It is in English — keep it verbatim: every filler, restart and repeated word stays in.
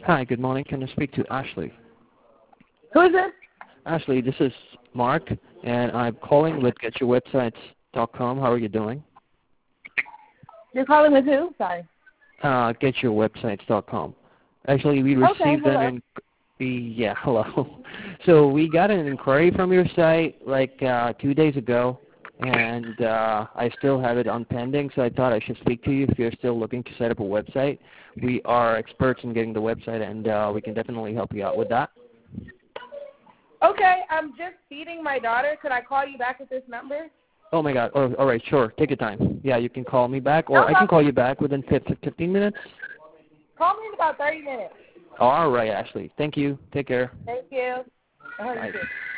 Hi, good morning. Can I speak to Ashley? Who is this? Ashley, this is Mark, and I'm calling with get your websites dot com. How are you doing? You're calling with who? Sorry. Uh, get your websites dot com. Actually, we Okay, received hello. an inquiry. Yeah, hello. So we got an inquiry from your site like uh, two days ago, and uh, I still have it on pending, so I thought I should speak to you if you're still looking to set up a website. We are experts in getting the website, and uh, we can definitely help you out with that. Okay, I'm just feeding my daughter. Could I call you back at this number? Oh, my God. Oh, all right, sure. Take your time. Yeah, you can call me back, or No I can problem. call you back within fifteen minutes. Call me in about thirty minutes. All right, Ashley. Thank you. Take care. Thank you. Uh, you Bye. too.